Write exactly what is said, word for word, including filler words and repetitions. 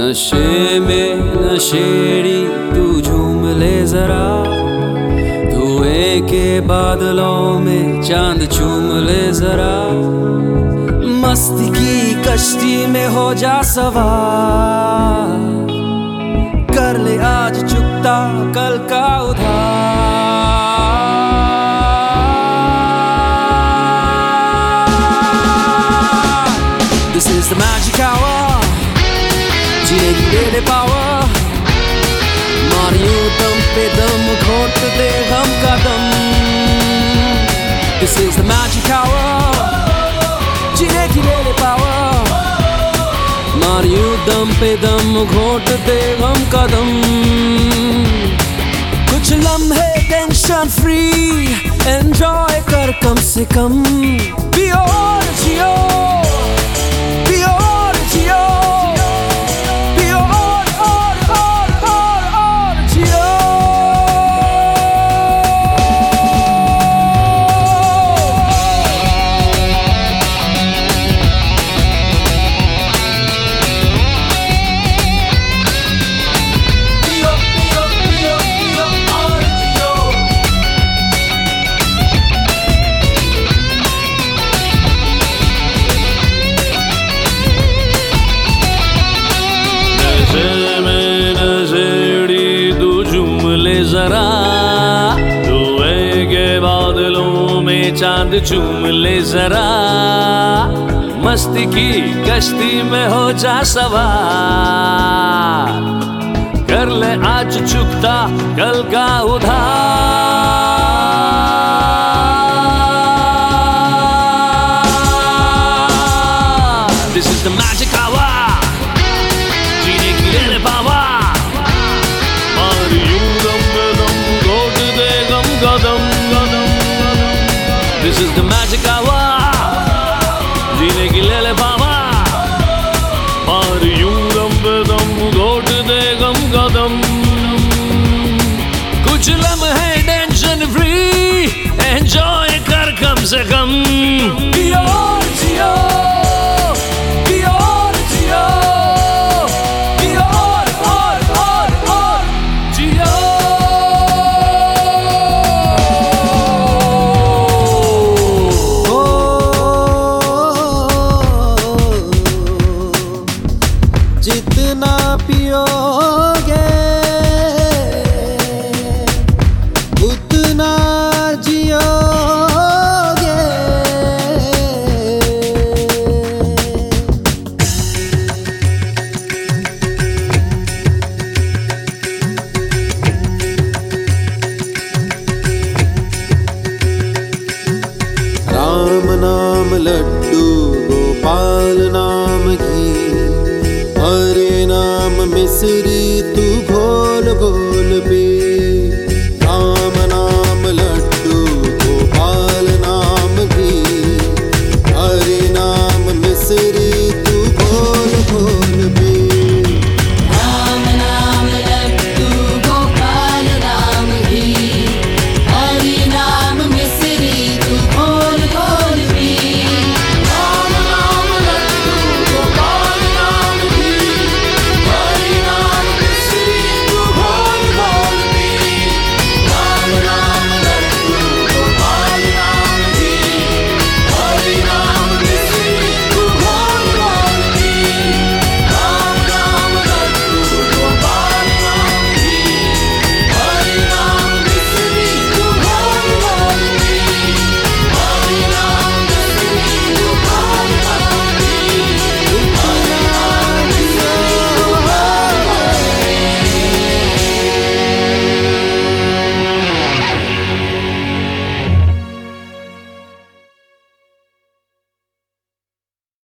नशे में नशेड़ी तू झूम ले जरा, धुएं के बादलों में चांद चूम ले जरा। मस्ती की कश्ती में हो जा सवार, कर ले आज चुकता कल का उधार। This is the magic hour, जीने की दे दे पावर, मार यूं दम पे दम, घोट दे हम का दम। This is the magic hour, जीने की दे दे पावर, मार यूं दम पे दम, घोट दे हम का दम। कुछ लम्हे टेंशन फ्री एंजॉय कर कम से कम, पियो और जियो, पियो और जियो, पियो और और और और और जियो। पियो पियो पियो पियो और जियो। नशे में नशेड़ी तू झूम ले जरा, धुएं के बादलों में चांद चूम ले जरा। मस्ती की कश्ती में हो जा सवार, कर ले आज चुकता कल का उधार। This is the magic hour, जीने की ले ले पावा, और यूं दम पे दम, घोट दे गम कदम कदम। This is the magic hour, जीने की ले ले पावा, और यूं दम पे दम, घोट दे गम कदम। कुछ लम्हे टेंशन फ्री एंजॉय कर कम से कम, पियो और जियो, पियो और जियो, पियो और और और और जियो। जितना पियोगे उतना जियोगे। राम नाम लड्डू, गोपाल नाम घी, हरे नाम मिश्री तू घोल घोल।